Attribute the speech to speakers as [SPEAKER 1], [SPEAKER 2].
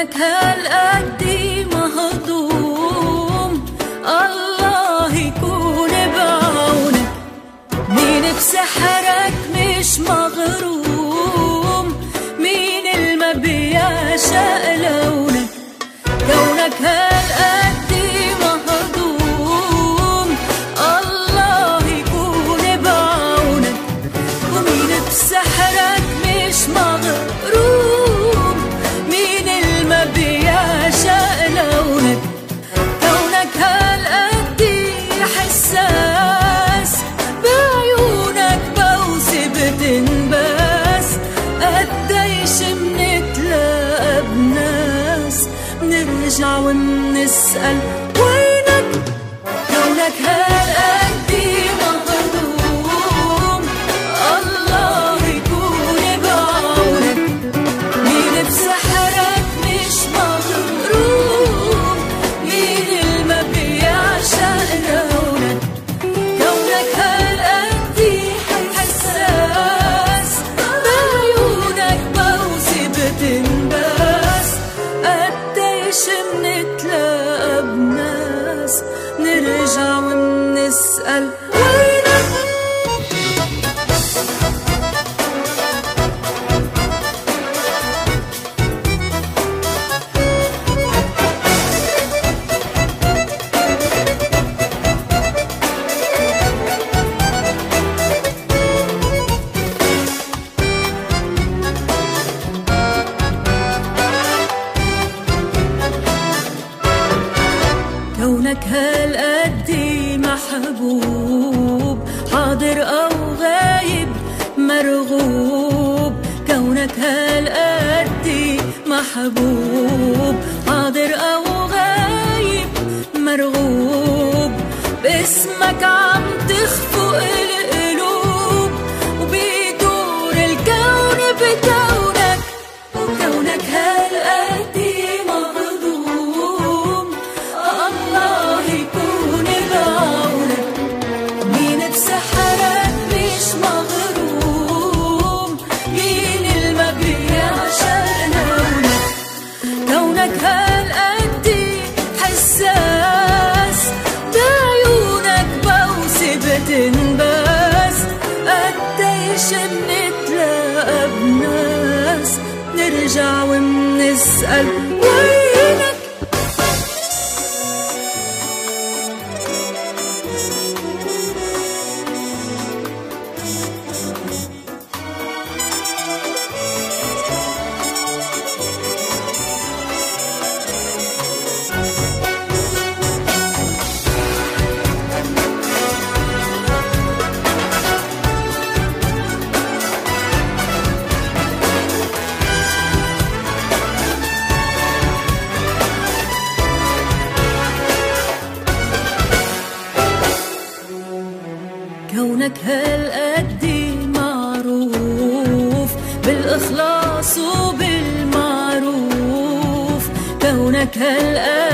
[SPEAKER 1] كونك هالقد مهضوم، الله يكون بعونك. مين بسحرك مش مغروم، مين الما بيعشق لونك. كونك هالقد مهضوم، الله يكون بعونك. ومين بسحرك مش مغروم، مين الما بيعشق لونك. كونك هالقد حساس، بعيونك بوسي بتنباس. قديش منتلاقى بناس نرجع ونسأل وينك. كونك هالقد مهضوم، الله يكون بعونك. مين بسحرك مش مغروم، مين الما بيعشق لونك. كونك هالقد حساس، بعيونك بوسي بتنباس. قديش منتلاقى بناس نرجع ونسأل وينك. كونك هالقد محبوب، حاضر أو غايب مرغوب. كونك هالقد محبوب، حاضر أو غايب مرغوب. باسمك عم تخفق القلوب، وبيدور الكون بكونك. وكونك هالقد مهضوم، الله يكون بعونك. مين بسحرك مش مغروم، مين الما بيعشق لونك. كونك هالقد حساس، بعيونك بوسي بتنباس. قديش منتلاقى بناس نرجع ونسأل وينك. كونك هالقد معروف بالإخلاص وبالمعروف. كونك هالقد